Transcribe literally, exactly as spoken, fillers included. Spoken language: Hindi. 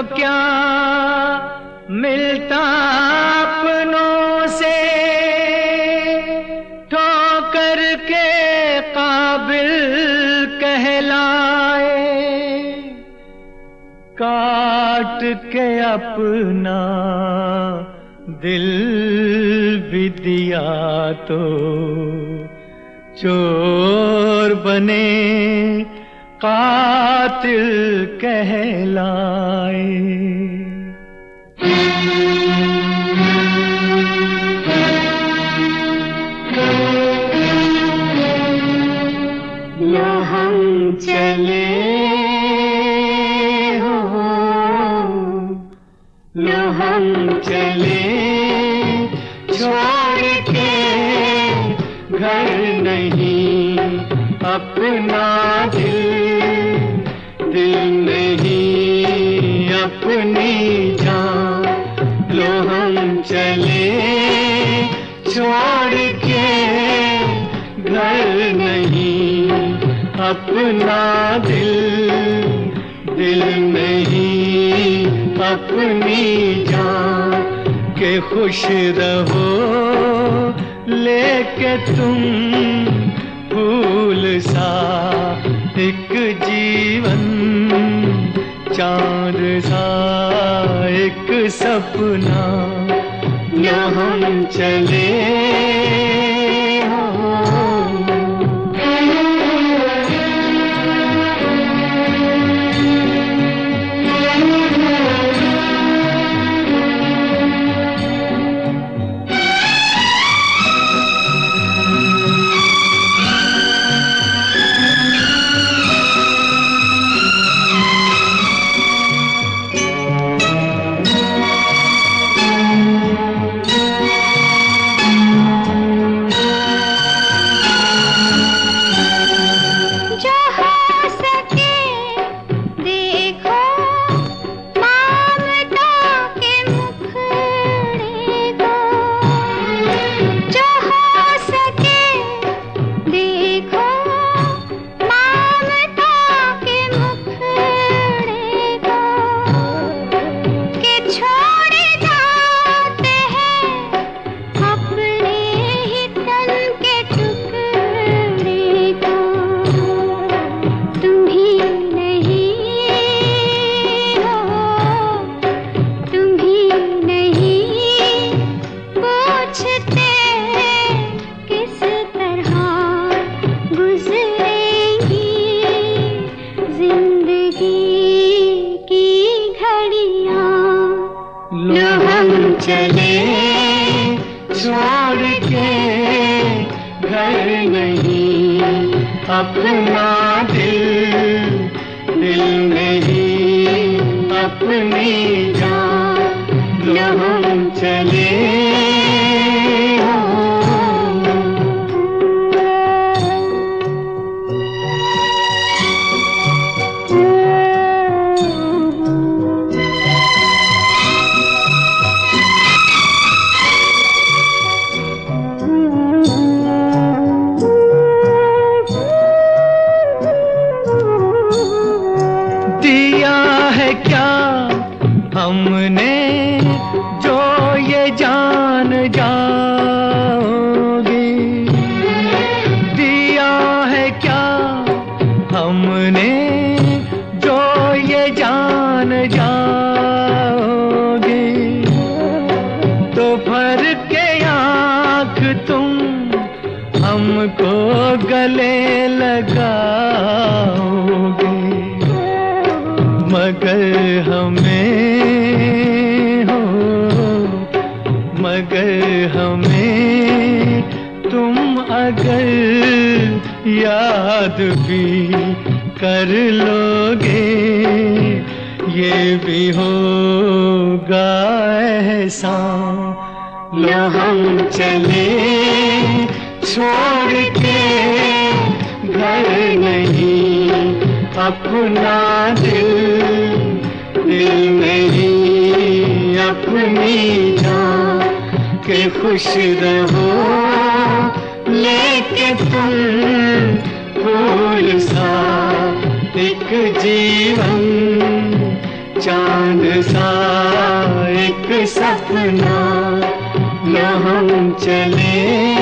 क्या मिलता अपनों से, ठोकर के काबिल कहलाए। काट के अपना दिल भी दिया तो चोर बने कातिल कहलाए। न हम चले हो, न हम चले छोड़ के घर नहीं अपना दिल, दिल नहीं अपनी जान। लो हम चले छोड़ के घर नहीं अपना दिल, दिल नहीं अपनी जान। के खुश रहो लेके तुम फूल सा एक जीवन, चांद सा एक सपना। न हम चले चले छोड़ के घर नहीं अपना दिल, दिल नहीं अपनी जान। लो हम चले हमने जो ये जान जाओगे, दिया है क्या हमने जो ये जान जाओगे। तो भर के आँख तुम हमको गले लगाओगे, मगर हमें हो, मगर हमें तुम अगर याद भी कर लोगे, ये भी होगा एहसान। लो हम चले छोड़ के घर नहीं अपना दिल, दिल नहीं अपनी जान। के खुश रहो लेके तुम फूल सा एक जीवन, चांद सा एक सपना लो हम चले